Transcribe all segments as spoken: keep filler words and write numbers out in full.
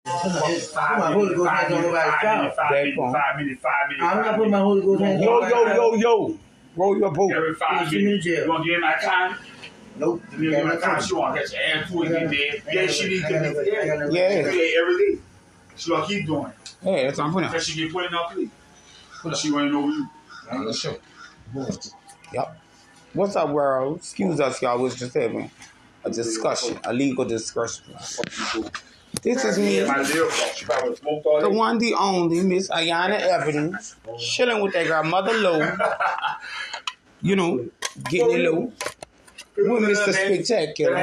Put my Holy Ghost hands on nobody's child. Five minutes, five minutes. I'm not putting my Holy Ghost hands on Yo, nobody's yo, child. yo, yo. Roll your boat. Every five minutes. You gonna give me my time? Nope. You give me my time. She wanna get your ass to it and get there. Yeah, she need to be there. Yeah. Every day. She gonna keep doing it. Hey, that's what I'm putting Because she get put in her plea. She wanna know you. on. Sure. Yep. What's up, world? Excuse us, y'all. We're just having a discussion, a legal discussion. This is me, the one, the only, Miss Ayana Evans, chilling with that girl, Mother Low. You know, getting it low. With Mister Spectacular.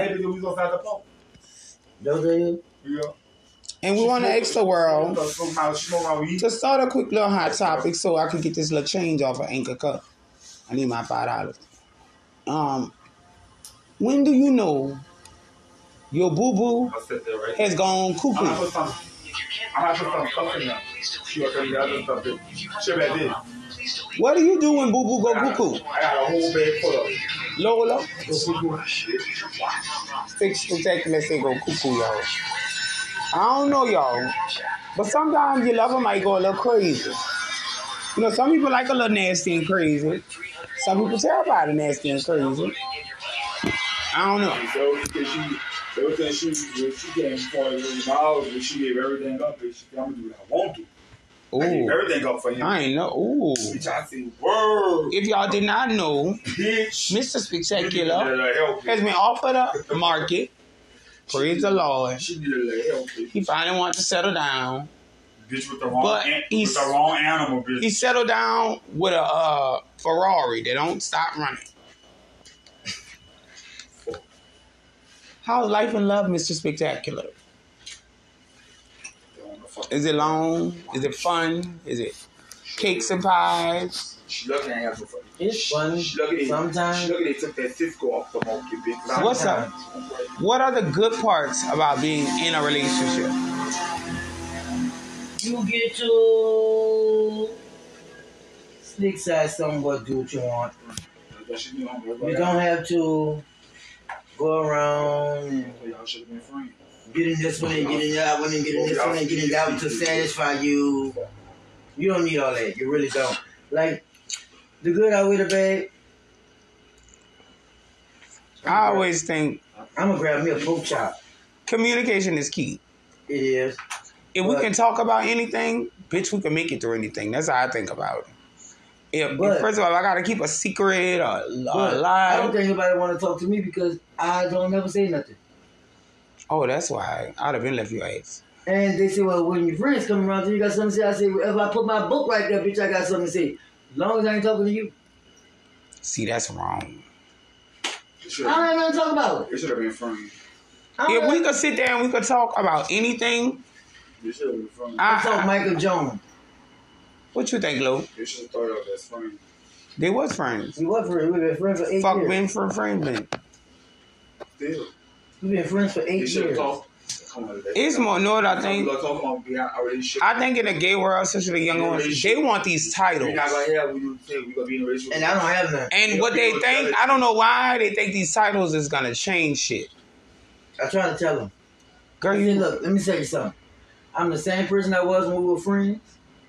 And we want to ask the world to start a quick little hot topic so I can get this little change off of Anchor Cup. I need my five dollars. Um, when do you know your boo boo has gone cuckoo? What do you do when boo boo go cuckoo? I got a whole bag full of it. Lola? Spectacular say go cuckoo, y'all. I don't know, y'all. But sometimes your lover might go a little crazy. You know, some people like a little nasty and crazy. Some people terrified of nasty and crazy. I don't know. So, everything she, she gave forty million dollars, but she gave everything up. She said, I'm going to do what I want to. Ooh. I gave everything up for him. I ain't know. Ooh. Bitch, I said, word. If y'all did not know, Bitch. Mister Spectacular has been offered a market. Praise the Lord. She needed a little help. Bitch. He finally wanted to settle down. Bitch with the wrong, But an- he's, with the wrong animal, bitch. He settled down with a uh, Ferrari that don't stop running. How's life and love, Mister Spectacular? Is it long? Is it fun? Is it cakes and pies? She looking at him. It's fun. She looking at Sometimes. She looking at took that Cisco off the monkey, bitch. What's up? What are the good parts about being in a relationship? You get to slick side somewhat, do what you want. You don't have to go around and get in this one and get in that one and get in this one and get in that one to satisfy you. You don't need all that. You really don't. Like, the good outweigh the bad. I always think I'm going to grab me a pork chop. communication is key. It is. If we can talk about anything, bitch, we can make it through anything. That's how I think about it. If, But- if first of all, I got to keep a secret or a But lie. I don't think anybody want to talk to me because I don't never say nothing. Oh, that's why. I'd have been left your ass. And they say, well, when your friends come around, you got something to say. I say, well, if I put my book right there, bitch, I got something to say. As long as I ain't talking to you. See, that's wrong. I don't have nothing to talk about. It should have been funny. If we could sit there and we could talk about anything, It should have been funny. I talk I, Michael Jones. what you think, Lou? It should have started off as funny. They was friends. We was friends. We've been friends for eight Fuck years. been for friends, man. Still. We've been friends for They eight should have years. talked. Come on, that- It's more, know what I We think? gonna talk about being our relationship. I think in the gay world, especially the younger ones, they want these titles. We're not gonna have. We gonna say we gonna be in a relationship. And I don't have none. And what they think, I don't know why they think these titles is gonna change shit. I try to tell them. Girl, I you said, look, let me tell you something. I'm the same person I was when we were friends.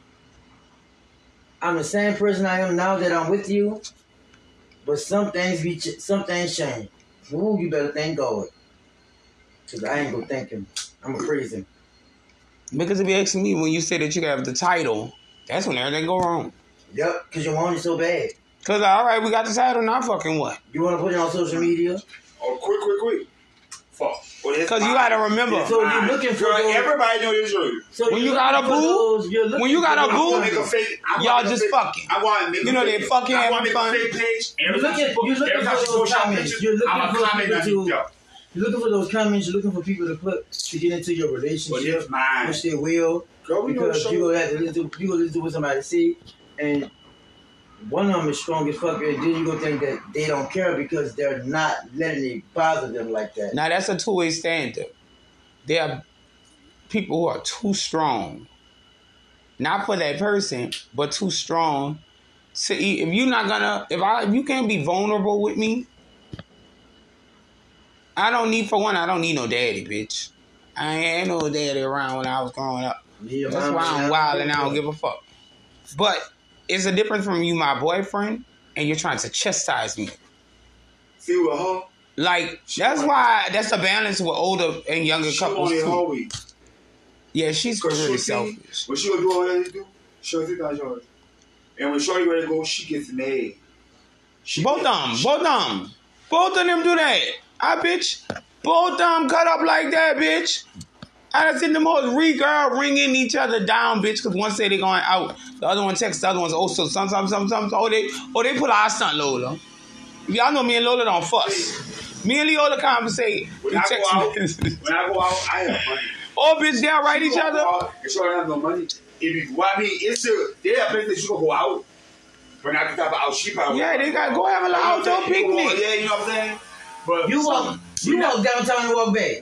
I'm the same person I am now that I'm with you. But some things be ch- some things change. Ooh, you better thank God. Cause I ain't gonna thank him. I'm a crazy. because if you ask me when you say that you have the title, that's when everything go wrong. Yep, cause you want it so bad. Cause all right, we got the title, now fucking what? You want to put it on social media. Oh, quick, quick, quick. Fuck. Well, it's Cause you mine. gotta remember, So you're looking for Girl, those- everybody know this already. So When you're you got looking a for boo, those- you're looking when you got for a those boo, I wanna make a comments. fake. I y'all wanna make just a fake- fucking. I want to make. You a know fake, they fucking I having want to make fun. a fake page. You're looking, you're looking Every time for she those posts y'all comments. pictures, You're looking I'm for a comment people on to. yo. You're looking for those comments. You're looking for people to put to get into your But relationship, it's mine. which they will, Girl, we know the because show. you gonna have to listen to you gonna listen to what somebody say, and one of them is strong as fuck, and then you gonna think that they don't care because they're not letting it bother them like that. Now that's a two-way standard. There are people who are too strong, not for that person, but too strong. To eat. If you're not gonna, if I, if you can't be vulnerable with me, I don't need for one. I don't need no daddy, bitch. I ain't no daddy around when I was growing up. Yeah, That's why I'm wild and I don't give a fuck. But it's a difference from you, my boyfriend, and you're trying to chastise me. See with her? Like, She that's wanted- why, that's the balance with older and younger She couples wanted too. her way. Yeah, she's Cause really she see, selfish. when she was doing what she do, she'll sit down yours. And when Shorty ready to go, she gets mad. She Both of them, both of them. Both of them do that. I bitch. Both of them cut up like that, bitch. I done seen them hoes re-girl ringing each other down, bitch, because one say they going out. The other one texts, the other one's also some, some, some, some, some. Oh, they, oh, they pull our stunt Lola. Y'all know me and Lola don't fuss. Me and Lola conversate. When We I text go out, messages. when I go out, I have money. Oh, bitch, they'll write each She other. go out And Shorty have no money. If you, well, I mean, it's still, there are places you can go out. But not the type of out she probably. Yeah, they got go have a little outdoor picnic. Yeah, you know what I'm saying? But You walk, you walk downtown and walk back.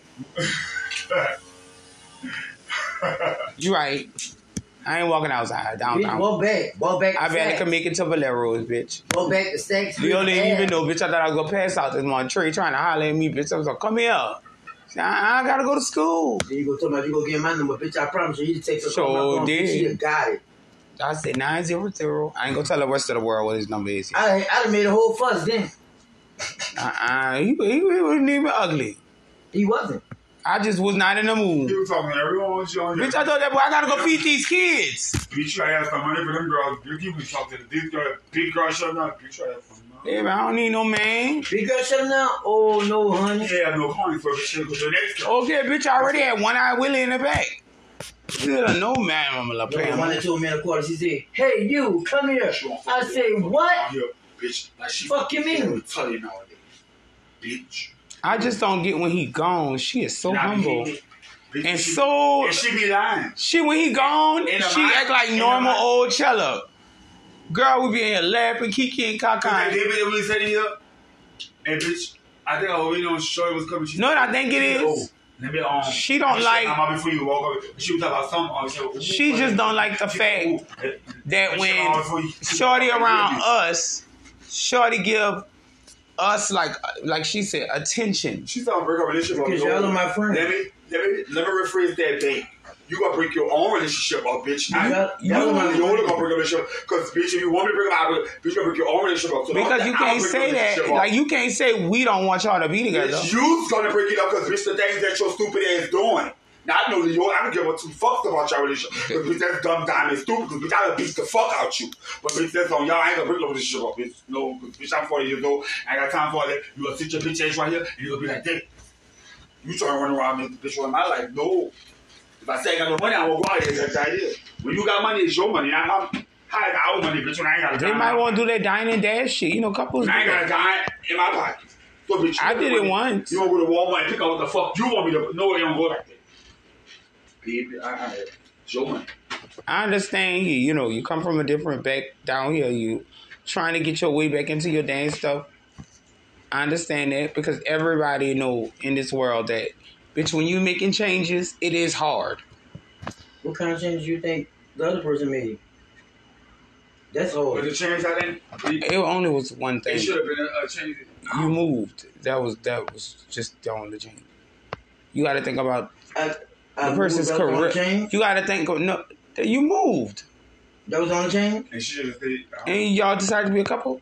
You right. I ain't walking outside, Bitch, downtown. walk back. Walk back to I barely Saks. can make it to Valero's, bitch. Walk back to Saks. You don't even know, bitch. I thought I was gonna pass out this morning. Trey trying to holler at me, bitch. I was like, come here. I, I gotta go to school. Then you go tell me you go get my number, bitch. I promise you, he takes a Sure call. My phone, did. She done got it. I said nine zero zero. I ain't gonna tell the rest of the world what his number is. Uh I I done made a whole fuss then. uh. He, he, he wasn't even ugly. He wasn't. I just was not in the mood. You talking to everyone with you on Bitch, I thought that boy, I gotta go feed these kids. Bitch, try to have some money for them girls. You keep me talking to this girl. Big girl, shut up. You try to have some money. Yeah, man, I don't need no man. Big girl, shut him down. Oh no, honey. Yeah, no honey for shit with the next girl. Okay, bitch, I already had one eye Willie in the back. Still no man, I'm gonna Yo, pay one and two minute quarter. She said, "Hey, you, come here." I say, "What? Yeah, bitch. Like she Fuck you mean?" tell you nowadays. Bitch. I just don't get when he gone. She is so Nah, humble. bitch, bitch, And she- so, And she be lying. she, when he gone, In the she mind- act like in the normal mind- old Chella. Girl, we be in here laughing, kiki and Like, caca. they be really said here. And bitch, I think I was waiting on Shorty was coming. She No, I think it is. Oh, let me, um, She don't she- like- I'm before you walk up. She was talking about something. Um, she, was, She just don't like the She- fact ooh, that she- when um, before you- Shorty around us, Shorty give us, like like she said, attention. She's trying to break up a relationship. Because y'all are my friend. Let me, let me, let me rephrase that thing. You gonna break your own relationship up, bitch. I, Y'all- you, y'all are my you only friend. gonna break a relationship because, bitch, if you want me to break up, I- bitch, you gonna break your own relationship up. So Because I'm- you I'm can't break say your that. relationship up. Like, you can't say we don't want y'all to be together. Bitch, you's gonna break it up because, bitch, the things that your stupid ass doing. Now, I know Leo, I don't give a two fucks about your relationship. Because, bitch, that's dumb, dumb, and stupid. Because, bitch, I would beat the fuck out you. But, bitch, that's on y'all. I ain't gonna break no relationship up, bitch. No, because, bitch, I'm forty years old. I ain't got time for all that. You gonna sit your bitch ass right here, and you gonna be like, damn. You trying to run around and make the bitch run my life. No. If I say I got no money, I won't go out here. That's the idea. When you got money, it's your money. I'm, I'm hiding our money, bitch, when I ain't got a They dime. might want to do that dine and dash shit. You know, couples do I ain't got a that. dime in my pocket. So, bitch, I you did know it what- once. You want to go to Walmart and pick out what the fuck you want me to. No, it don't go like that. Baby, I, I, it's your money. I understand you. You know, you come from a different back down here. You trying to get your way back into your dance stuff. I understand that because everybody know in this world that, bitch, when you making changes, it is hard. What kind of changes you think the other person made? That's But all. the change I didn't. It, It only was one thing. it should have been a, a change. You moved. That was that was just the only change. You got to think about I, I the person's moved, that was the only career. change? You got to think of no. You moved, That was the only change? And she should have stayed. I and y'all decided to be a couple.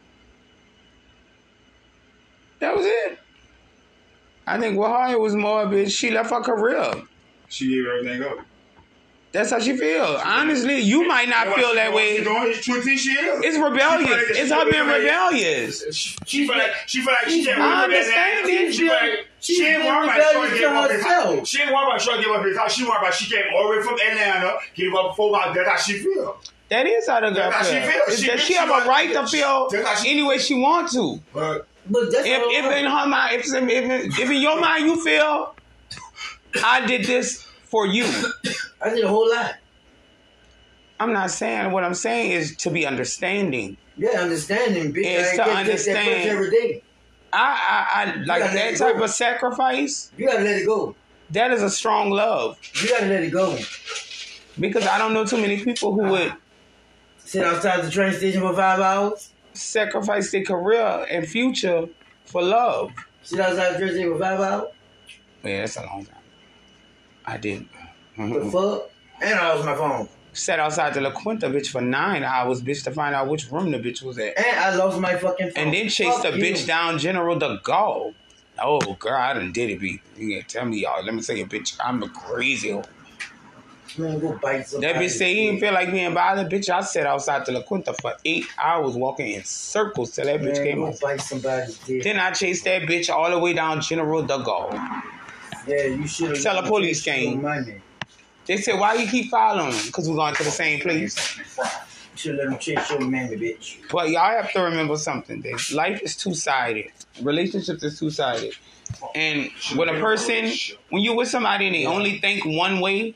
That was it. I think with her it was more of it. She left her career. She gave everything up. That's how she feel. Honestly, you might not And what feel she- that what way. She doing is truth she is. It's rebellious. She feel like- It's she her feel being like- rebellious. She, she feel like she feel like she can't I work understand it. She feel like She's she ain't being worried about rebellious Shorty to gave up his house. herself. She ain't worried about Shorty gave up his house. She worried about she came all the way from Atlanta, gave up four miles. That's how she feel. That is how the girl That's how she feel. feel. It's She- that she she have a want- right to feel That's how she- any way she want to. But But that's If, all if right. in her mind, if, if, if in your mind you feel, I did this for you. I did a whole lot. I'm not saying, what I'm saying is to be understanding. Yeah, understanding. Bitch, It's I to ain't get that understand. pussy every day. I, I, I like gotta let that it type go. of sacrifice. You gotta let it go. That is a strong love You gotta let it go. because I don't know too many people who would Sit outside the train station for five hours. sacrifice their career and future for love. Sit outside the train station for five hours. Yeah, that's a long time. I did. Mm-hmm. The fuck? And I lost my phone. Sat outside the La Quinta, bitch, for nine hours, bitch, to find out which room the bitch was at. And I lost my fucking phone. And then chased fuck the you. bitch down General de Gaulle. Oh, girl, I done did it, B. You can't tell me, y'all. Let me tell you, bitch, I'm a crazy old. Man, go bite that bitch say he didn't feel like being bothered. Bitch, I sat outside the La Quinta for eight hours walking in circles till that Man, bitch came go out. bite somebody's dick. Then I chased that bitch all the way down General de Gaulle. Yeah, you should have. Tell the police came. They said, why you keep following him? Because we're going to the same place. You should let them chase your mammy, bitch. But y'all have to remember something, Dave. Life is two-sided. Relationships is two-sided. And when a person, when you're with somebody and they only think one way,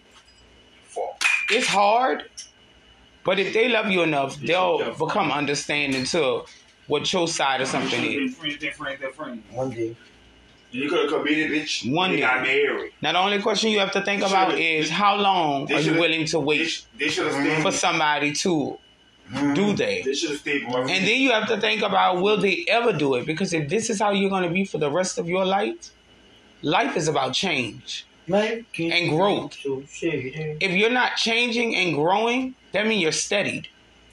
it's hard. But if they love you enough, they'll become understanding to what your side of something is. One day. You could have committed, bitch. One day. Got married. Now, the only question you have to think about is how long are you willing to wait they, they for somebody to Mm-hmm. do that? They should have stayed. And then you have to think about, will they ever do it? Because if this is how you're going to be for the rest of your life, life is about change and growth. If you're not changing and growing, that means you're steadied.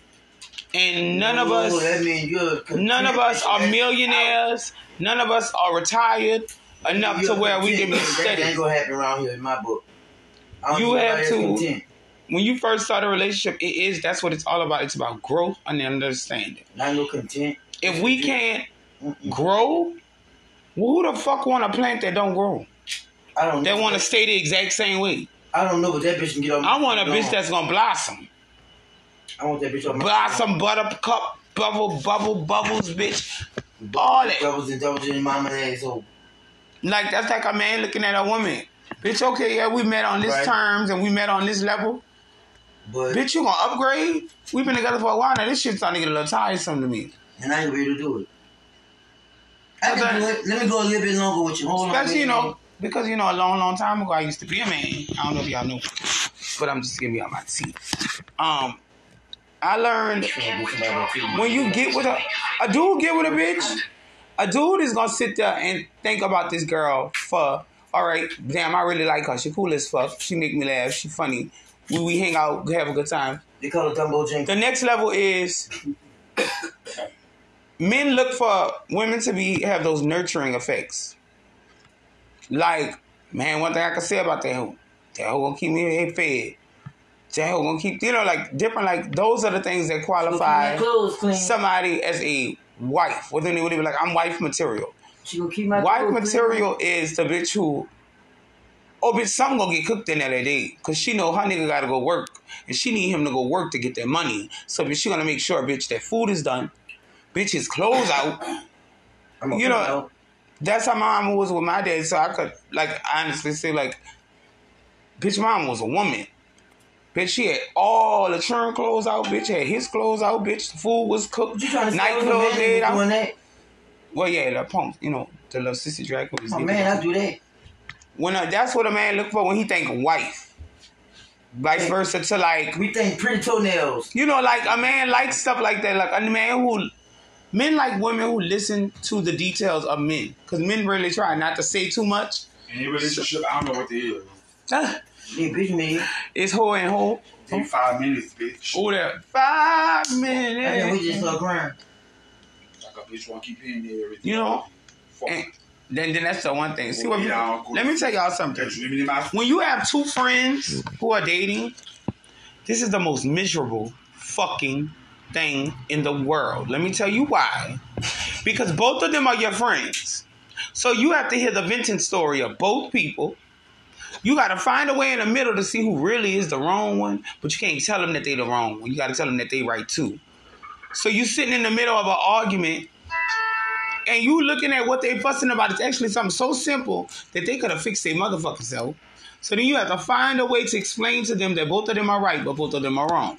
And none of us, none of us are millionaires. None of us are retired enough to where we can be steady. That ain't gonna happen around here in my book. You have to. When you first start a relationship, it is that's what it's all about. It's about growth and understanding. Not no content. If we can't Mm-mm. grow, well, who the fuck want a plant that don't grow? I don't. That want to stay the exact same way. I don't know, but that bitch can get on. I want a bitch that's gonna blossom. I want that bitch on. Blossom, buttercup, bubble, bubble, bubbles, bitch. All that. Bubbles and doubles in mama's asshole. Like that's like a man looking at a woman. Bitch, okay, yeah, we met on this right. terms and we met on this level. But bitch, you gonna upgrade? We've been together for a while now. This shit's starting to get a little tiresome to me. And I ain't ready to do it. I can do it. Let me go a little bit longer with you. Hold Especially, on, you know, because, you know, a long, long time ago, I used to be a man. I don't know if y'all know. But I'm just giving y'all my tea. Um, I learned when you get with a... A dude get with a bitch, a dude is gonna sit there and think about this girl for... All right, damn, I really like her. She cool as fuck. She make me laugh. She funny. We, we hang out, have a good time. They call it Dumbo Jenkins. The next level is men look for women to be have those nurturing effects. Like, man, one thing I can say about that hoe, that hoe gonna keep me fed. That hoe gonna keep, you know, like different, like those are the things that qualify somebody as a wife. Well, then they would be like, I'm wife material. She gonna keep my wife material clean. Is the bitch who, oh bitch, something gonna get cooked in there that day. Cause she know her nigga gotta go work. And she need him to go work to get that money. So bitch, she gonna make sure, bitch, that food is done. Bitch, his clothes out. You know, out. That's how my mama was with my dad. So I could, like, honestly say, like, bitch, mama was a woman. Bitch, she had all the churn clothes out. Bitch had his clothes out. Bitch, the food was cooked. Night clothes laid out. That? Well, yeah, the pumps, you know, the little sissy drag queens. Oh, man, I do that. When uh, that's what a man look for when he think wife. Vice versa to like... We think pretty toenails. You know, like a man likes stuff like that. Like a man who... Men like women who listen to the details of men. Because men really try not to say too much. In a relationship, I don't know what they is. Huh? Yeah, bitch, man. It's hoe and hoe. Take five minutes, bitch. Oh, that five minutes. I think we just start crying. Like a bitch want to keep hearing everything. You know? And then, then that's the one thing. See what? Well, let me tell y'all something. When you have two friends who are dating, this is the most miserable fucking thing in the world. Let me tell you why. Because both of them are your friends. So you have to hear the venting story of both people. You got to find a way in the middle to see who really is the wrong one, but you can't tell them that they the wrong one. You got to tell them that they right too. So you sitting in the middle of an argument and you looking at what they fussing about. It's actually something so simple that they could have fixed their motherfucking self. So then you have to find a way to explain to them that both of them are right, but both of them are wrong.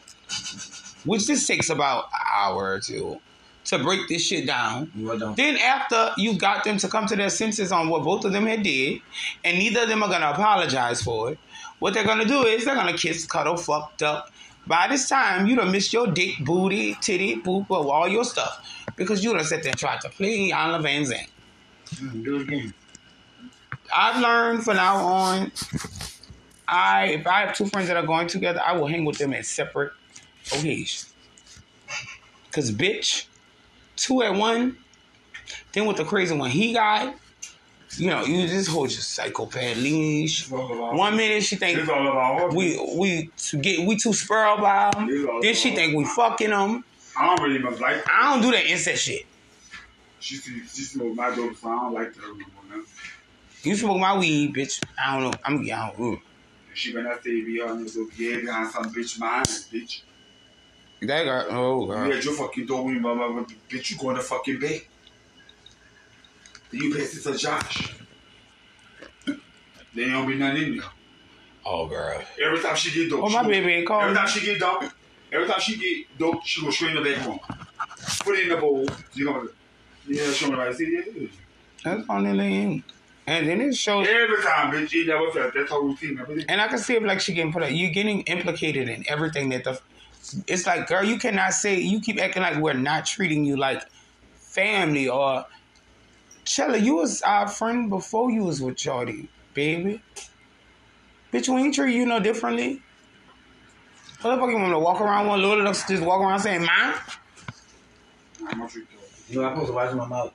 Which this takes about an hour or two to break this shit down. Well, then after you got them to come to their senses on what both of them had did, and neither of them are going to apologize for it, what they're going to do is they're going to kiss, cuddle, fucked up. By this time, you done missed your dick, booty, titty, poop, all your stuff. Because you done sat there and tried to play Ian Van Zandt. Mm, do it again. I've learned from now on, I if I have two friends that are going together, I will hang with them at separate occasions. Cause bitch, two at one, then with the crazy one he got, you know, you this whole just psychopath leash. One minute she think we we to get we too spoiled by him. Then she think we fucking him. I don't really even like that. I don't do that incest shit. She she smoked my dope, so I don't like that anymore. You smoke my weed, bitch. I don't know. I'm I don't. She better not say be on this okay behind some bitch behind bitch. That girl, oh girl. Yeah, you fucking don't win, mama. Bitch, you going to fucking bed. Then you pass it to Josh. Then don't be nothing in there. Oh girl. Every time she get dope. Oh my go, baby ain't calling. Every time she get dope, every time she get dope, she go straight in the bedroom. Put it in the bowl. She gonna yeah, show me right. See, yeah. That's funny thing. And then it shows every time, bitch. She never felt that's her routine. Everything. And I can see it like she getting put up. You're getting implicated in everything that the. It's like, girl, you cannot say you keep acting like we're not treating you like family or. Chella, you was our friend before you was with Shorty, baby. Bitch, we ain't treat you no differently. What the fuck you want me to walk around one little just walk around saying, "Mom"? I'm not treat you. You know, I'm supposed to watch my mouth.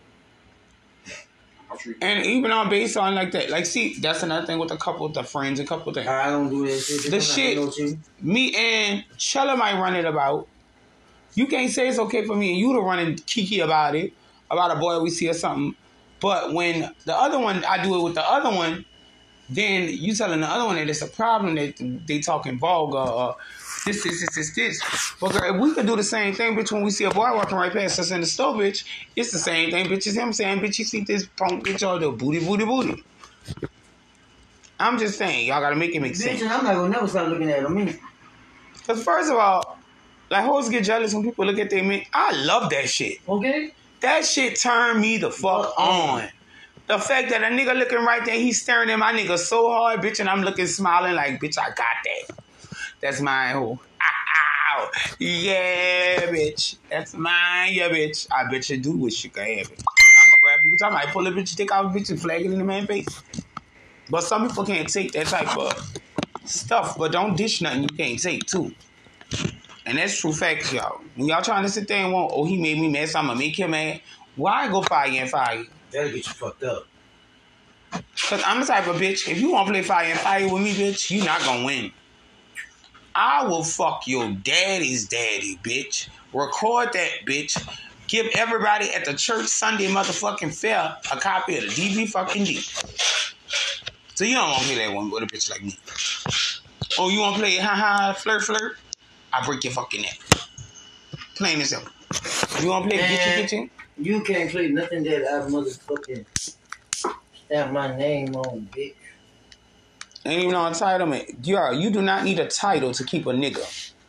And even on based on like that, like see, that's another thing with a couple of the friends, a couple of things. I don't do that shit. The shit, me and Chella might run it about. You can't say it's okay for me and you to run and kiki about it, about a boy we see or something. But when the other one, I do it with the other one, then you telling the other one that it's a problem that they talking vulgar or this, this, this, this, this. But girl, if we could do the same thing, bitch, when we see a boy walking right past us in the store, bitch, it's the same thing, bitch, as him saying, bitch, you see this punk bitch all the booty, booty, booty. I'm just saying, y'all gotta make it make sense. Bitch, I'm not gonna never stop looking at him. Because first of all, like, hoes get jealous when people look at their men. I love that shit. Okay. That shit turned me the fuck on. The fact that a nigga looking right there, he's staring at my nigga so hard, bitch, and I'm looking smiling like, bitch, I got that. That's mine, hoe. Ow. Yeah, bitch. That's mine, yeah, bitch. I bet you do wish you could have it. I'm gonna grab you, bitch. I might pull a bitch, take out a bitch and flag it in the man's face. But some people can't take that type of stuff, but don't dish nothing you can't take, too. And that's true facts, y'all. When y'all trying to sit there and want, oh, he made me mad, so I'm gonna make him mad. Why go fire and fire? That'll get you fucked up. Because I'm the type of bitch, if you want to play fire and fire with me, bitch, you not gonna win. I will fuck your daddy's daddy, bitch. Record that, bitch. Give everybody at the church Sunday motherfucking fair a copy of the D V fucking D. So you don't want to play that one with a bitch like me. Oh, you want to play ha ha flirt flirt? I break your fucking neck. Plain as simple. You want to play kitchen kitchen? You can't play nothing that I motherfucking have my name on, bitch. Ain't even on entitlement. Yo, you do not need a title to keep a nigga.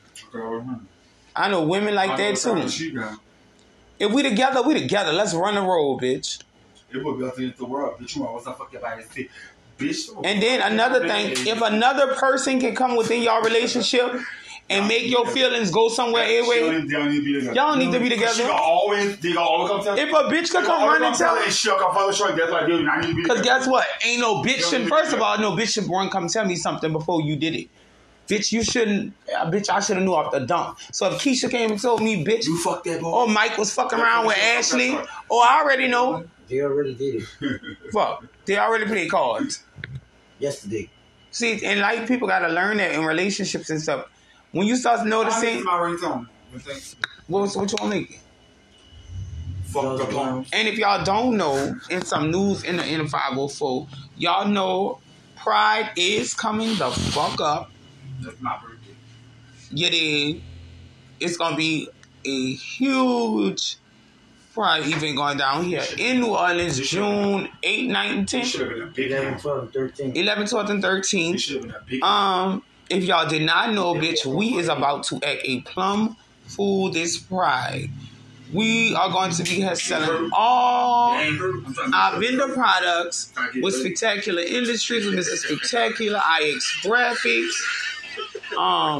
I know women like that too. If we together, we together. Let's run the road, bitch. It would be up to the world, bitch. You want what's up, fuck your body, bitch. And then another thing, if another person can come within your relationship and make your feelings go somewhere anyway, y'all need to be together. She gonna always, they gonna always come tell. If a bitch could come run and tell her, she'll come follow short. Guess what? I need to be. Because guess what? Ain't no bitch should. First of all, no bitch should run come tell me something before you did it. Bitch, you shouldn't. Uh, bitch, I should have knew off the dump. So if Keisha came and told me, bitch, you fucked that boy. Or Mike was fucking around with Ashley, or I already know. They already did it. Fuck, they already played cards. Yesterday. See, and like people gotta learn that in relationships and stuff. When you start noticing, my ringtone. What's what you want to make? Fuck the bombs. And if y'all don't know, in some news in the N five oh four, y'all know Pride is coming the fuck up. That's my birthday. Yeah, it, it's gonna be a huge Pride event going down here in New Orleans, June eighth, ninth, and tenth. eleven, twelve, and thirteen. eleven, twelve, and thirteen. Um, if y'all did not know, bitch, we is about to act a plum fool this Pride. We are going to be selling all our vendor products with Spectacular Industries, with Mister Spectacular, I X Graphics. Um,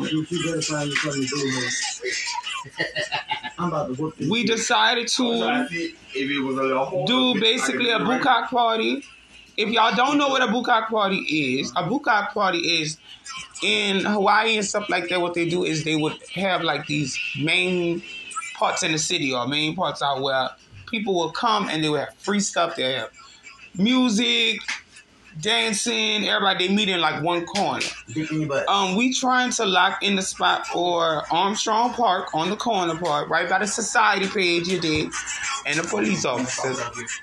I'm about to whoop this we decided to do basically a bukkake party if y'all don't know what a bukkake party is, a bukkake party is in Hawaii and stuff like that. What they do is they would have like these main parts in the city or main parts out where people will come and they will have free stuff. They have music, dancing, everybody, they meet in like one corner. Um, we trying to lock in the spot for Armstrong Park on the corner part, right by the society page, you did, and the police officers.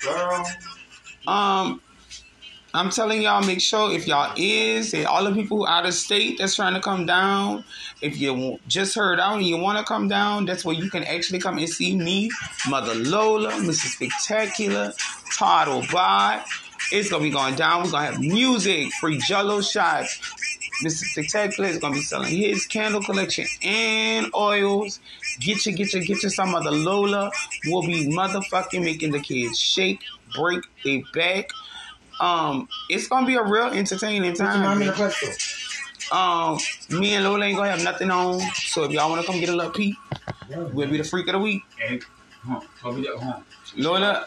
Um, I'm telling y'all, make sure if y'all is, and all the people who out of state that's trying to come down, if you just heard out and you want to come down, that's where you can actually come and see me, Mother Lola, Missus Spectacular, Todd O'Bot. It's going to be going down. We're going to have music, free Jello shots. Mister Spectacular is going to be selling his candle collection and oils. Get you, get you, get you some Mother Lola. We'll be motherfucking making the kids shake, break their back. Um, it's gonna be a real entertaining time. Um, me and Lola ain't gonna have nothing on, so if y'all wanna come get a little peek, we'll be the freak of the week. Lola,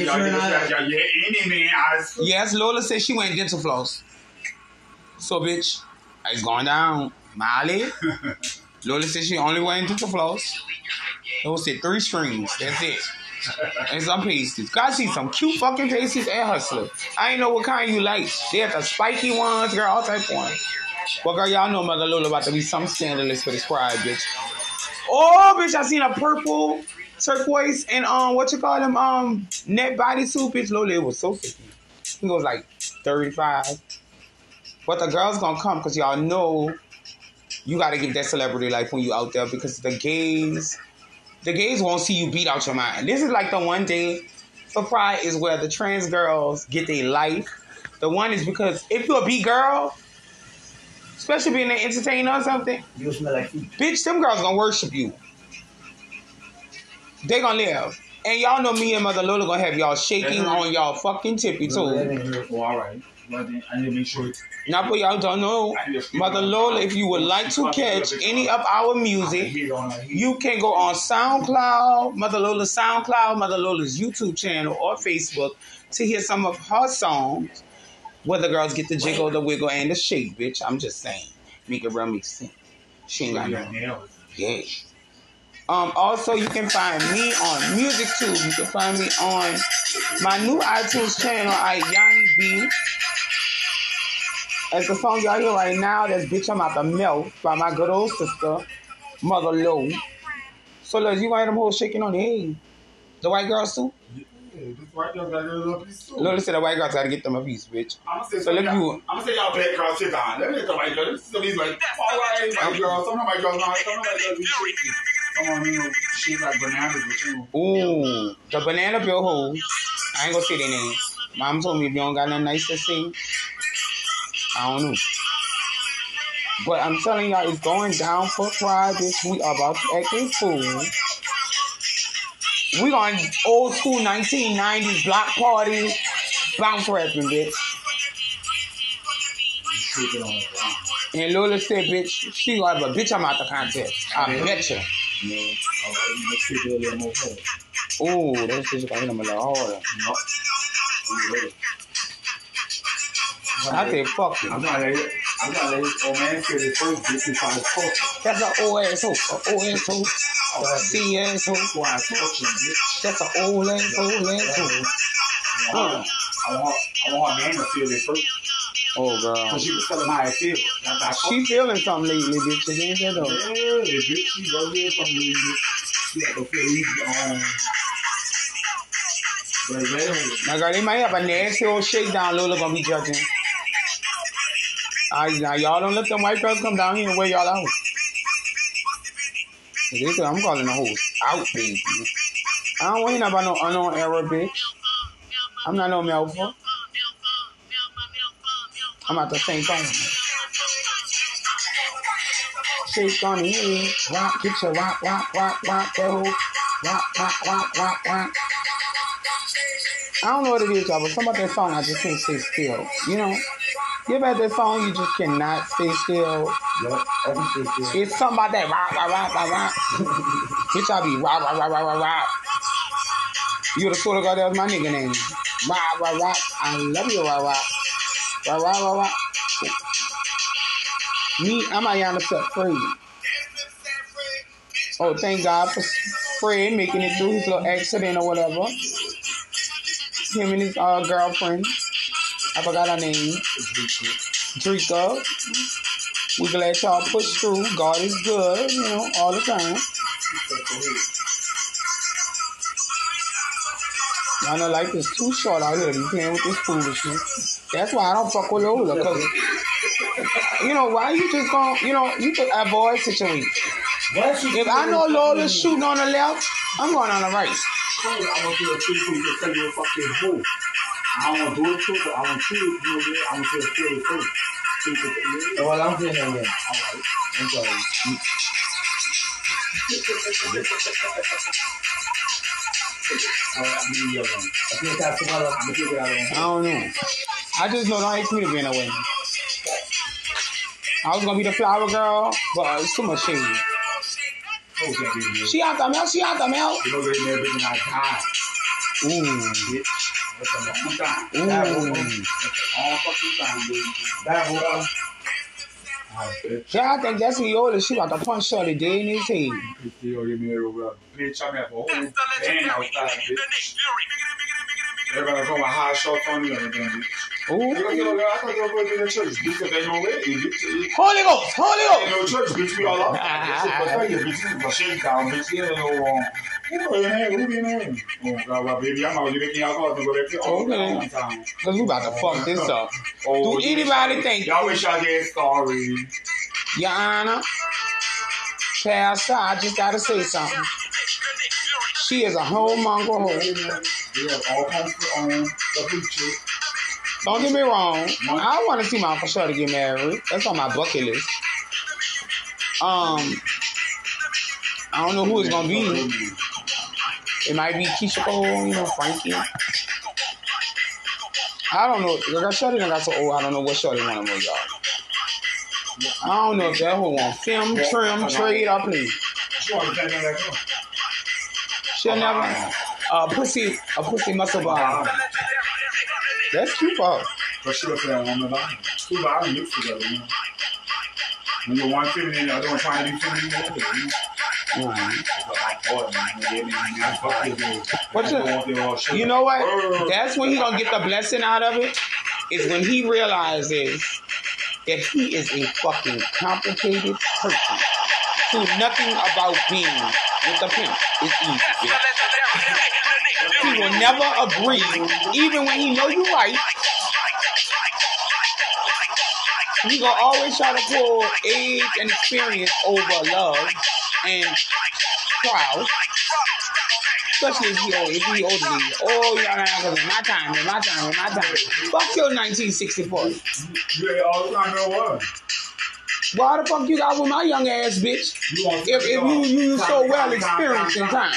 yes, Lola said she went dental floss. So, bitch, it's going down. Molly, Lola said she only went dental floss. Lola said three strings. That's it. And some pasties. God, see some cute fucking pasties and Hustler. I ain't know what kind you like. They have the spiky ones, girl, all type of ones. But girl, y'all know Mother Lola about to be some scandalous for this pride, bitch. Oh, bitch, I seen a purple, turquoise, and um, what you call them, um, net bodysuit, bitch. Lola, it was so sticky. It was like thirty-five. But the girls gonna come because y'all know you gotta give that celebrity life when you out there because the gays. The gays won't see you beat out your mind. This is like the one day for Pride is where the trans girls get their life. The one is because if you're a B girl, especially being an entertainer or something, you smell like feet. Bitch, them girls gonna worship you. They gonna live. And y'all know me and Mother Lola gonna have y'all shaking on y'all fucking tippy too. Oh, all right. I need to make sure. Now, for y'all don't know, Mother Lola, if you would like to catch any of our music, you can go on SoundCloud, Mother Lola's SoundCloud, Mother Lola's YouTube channel, or Facebook to hear some of her songs where the girls get the jiggle, the wiggle, and the shake, bitch. I'm just saying. Make it real make sense. She ain't got no. Yeah. Um, also, you can find me on Music Tube. You can find me on my new iTunes channel, Yanni B. As the song y'all hear right now, that's Bitch I'm Out the Mouth by my good old sister, Mother Low. So, look, you want them hoes shaking on the head? The white girls too? Yeah, this white girl got to get a little piece too. Lola said the white girls got to get them a piece, bitch. I'm going to say, so let I'm you. I'm going to say y'all bad girls sit down. Let me get the white girls. Some of these like, all right, white girls. Some of the white girls, some of the white girls be shaking. Some of them, you know, shit like bananas with you. Ooh, the banana bill hoes. I ain't going to say their name. Mom told me if you don't got nothing nice to say, I don't know. But I'm telling y'all, it's going down for Pride, bitch. We are about to act a fool. We going old school nineteen nineties block party, bounce rapping, bitch. And Lola said, bitch, she gonna have a bitch I'm out the contest. I bet you. Oh, that shit's gonna hit him a little harder. I said, fuck you. I'm not let it. I'm not let this old man say this first bitch before I talk. That's an old asshole. An old asshole. A C asshole. Before I talk to him, bitch. That's an old asshole. asshole. Uh, I want, I want her man to feel it first. Oh, girl. Because she was telling how I feel. She feeling something lately, bitch. She ain't that though. Yeah, bitch. She go there something lately, bitch. She got to feel easy on. Now, girl, they might have a nasty old shakedown. Lola gonna be judging. All right, now, y'all don't let them white girls come down here and wear y'all out. I'm calling the hoes out, baby. I don't want to hear about no unknown era, bitch. I'm not no Melva. I'm at the same time. Shake on the head. Rock, get your rock, rock, rock, rock, rock, rock, rock, rock, rock, rock. I don't know what it is, y'all, but some of that song I just can't stay still. You know? You ever had that song you just cannot stay still? Yep, everything still. It's something about that rock, rock, rock, rock, rock. Bitch, I be rock, rock, rock, rock, rock, rock. You would have sort of got that was my nigga name. Rah, rah, rah. I love you, rah, rah. Rah, rah, rah, rah. Me, I'm Ayana set free. Oh, thank God for Fred making it through his little accident or whatever. Him and his uh, girlfriend. I forgot her name. Drika. We glad y'all push through. God is good, you know, all the time. Y'all know life is too short out here to be playing with this foolishness. That's why I don't fuck with Lola, because, you know, why you just gonna, you know, you just avoid situations. If I know Lola's shooting on the left, I'm going on the right. I want you to see who you tell you a fucking fool. I don't want to do it too, but I want you to do it. I want you to feel it too. Oh, well, I'm feeling it. All right. I'm sorry. I don't know. I just know don't ask me to be in a way. I was gonna be the flower girl, but it's too much shade. She out the mouth, she out the mouth. You know, they're never gonna die. Ooh. That's a long time. Ooh. That's a long fucking time, baby. That boy. Yeah, I think that's Leola. She about to punch Shorty dead in his head. Bitch, I'm at a whole band outside, bitch. Everybody go with high shorts on you and everything. Ooh. I thought you were going to the church, bitch, because they don't let you. Holy Ghost, Holy Ain't Ghost. no church, bitch, we all up. Bitch, my shit down, bitch, you know, who in there? Who in there? Oh, God, baby, I'm already making y'all calls to go back there. Okay. Because we about to fuck this up. Oh, Do anybody think, y'all wish y'all get sorry. Your Honor, Pastor, I just got to say something. She is a whole mongrel hoe. We have all kinds of on the preacher. Don't get me wrong. I want to see my Uncle Shorty get married. That's on my bucket list. Um, I don't know who it's gonna be. It might be Keisha Cole, you know, Frankie. I don't know. Like Shorty done got so old. I don't know what Shorty want to know, y'all. I don't know if that whole want film, trim, trade, or play. She'll never. A pussy, a pussy muscle bar. That's cute for her. But she was on the line. Two bodies mixed together, you know. When you're one feminine, the other one trying to be feminine, you know. But you, you know what? That's when he gonna get the blessing out of it. Is when he realizes that he is a fucking complicated person. So nothing about being with the pimp is easy. Yeah. He will never agree, even when he know you right. He gonna always try to pull age and experience over love and trials. Especially if he old, if he older than you. Oh, yeah, because in my time, in my time, in my time. Fuck your nineteen sixty-four. You ain't all the time, no what? Why the fuck you got with my young ass bitch? If, if you you so well experienced in time.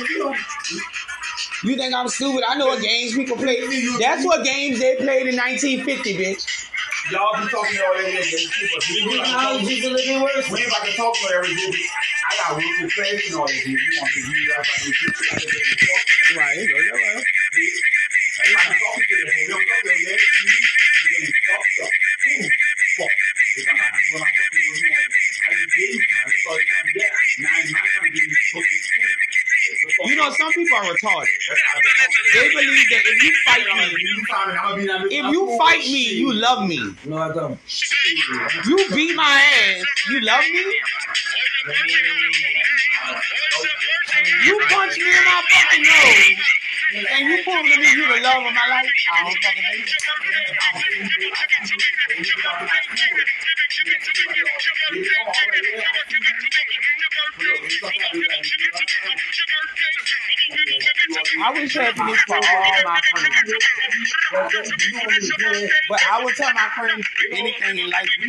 You think I'm stupid? I know what games people play. That's what games they played in nineteen fifty, bitch. Y'all be talking all that shit. We ain't about to talk about everything. I got rules and plans and all that shit. You want to do that? Right, right, right. Everybody talking to them. They don't talk to them yet. You're getting fucked up. Fuck. It's not like when I talk to you, I just gave you time. That's all the time you get. Now it's my time to be fucking school. You know, some people are retarded. They believe that if you fight me, if you fight me, you love me. No, I don't. You beat my ass, you love me? You punch me in my fucking nose, and you prove to me you the love of my life? I don't fucking think I wish happiness for all my friends. But I would tell my friends anything in life.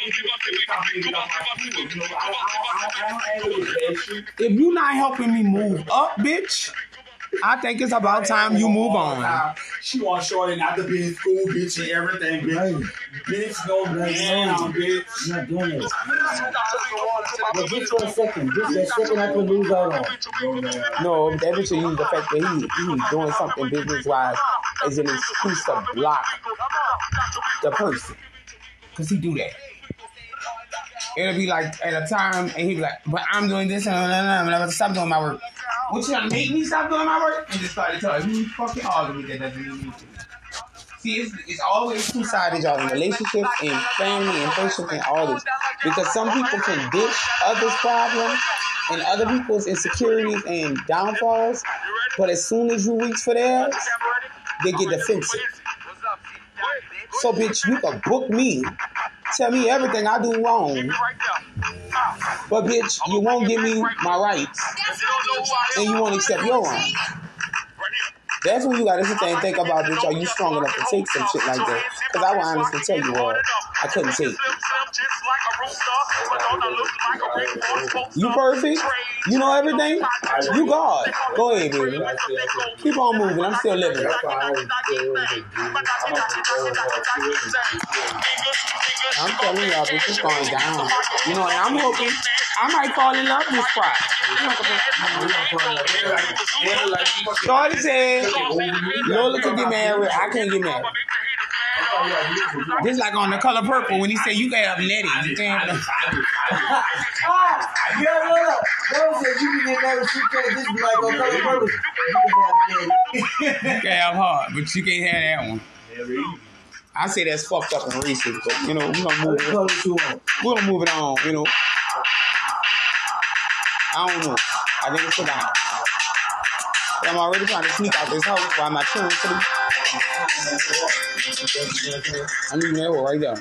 If you're not helping me move up, bitch, I think it's about time you move on. She wants Shorty not to be in school, bitch, and everything, bitch. Bitch, no down, bitch. I'm not doing it. But just for a second, just a second I could lose out on. No, that bitch will use the fact that he he's doing something business wise is an excuse to block the person. Because he do that. It'll be like at a time, and he'll be like, but I'm doing this, and I'm going to stop doing my work. What, you going to make me stop doing my work? And just started telling me, fucking all of it, that doesn't mean anything. See, it's, it's always two-sided, y'all, in relationships, in family, and friendships, and all this. Because some people can ditch others' problems and other people's insecurities and downfalls, but as soon as you reach for theirs, they get defensive. So, bitch, you can book me, tell me everything I do wrong, but, bitch, you won't give me my rights, and you won't accept your wrong. That's when you gotta sit there and think about, bitch, are you strong enough to take some shit like that? Because I will honestly tell you all, I couldn't take it. You perfect? You know everything? You God. Go ahead, baby. Keep on moving. I'm still living. I'm telling y'all, bitch, it's going down. You know, and I'm hoping I might fall in love with Sprite. Shorty said, Lola could get married. I can't get married. Just like on The Color Purple when he said you can have Nettie. You can't have Ah, yeah, Lola. Lola said you can get married. She can't just be like on Color Purple. You can have her, but you can't have that one. I say that's fucked up and racist, but you know, we're gonna move it. We're gonna move it on, you know. I don't know. I think it's sit down. I'm already trying to sneak out this house while my children sleep. I'm leaving that right there.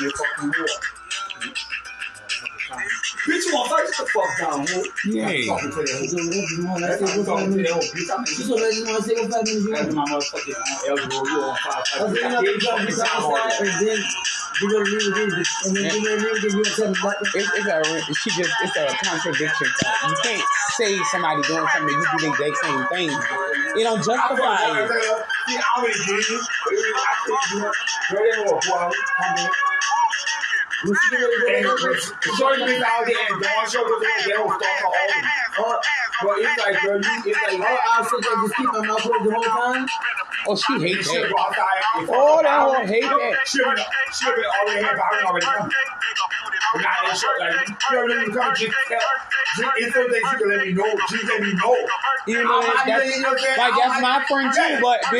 Bitch, you want to fight the fuck down, huh? Yeah. She so just want to say what's happening. You want to say what's happening. That's my motherfucking elbow. You on fire. I was going to jump outside and then you going to leave it. And then you going to leave it. You're going to tell me it's, it's a, she just, it's a contradiction. You can't say somebody doing something, you do the exact same thing. It don't justify it. See, I always did it. I think you know, girl, they know what boy. You see the show you this out there and don't show you this, they don't stop for all of it. But it's like, girl, you, it's like, oh, I'll sit there and just keep my mouth closed the whole time. Oh, she hates that. Oh, that whole hate that. She'll be, she'll be already here, but I already come. But now they show, like, you know, let me come and just tell. It's so that you can let me know. She let me know. Even though that's, like, that's my friend too, but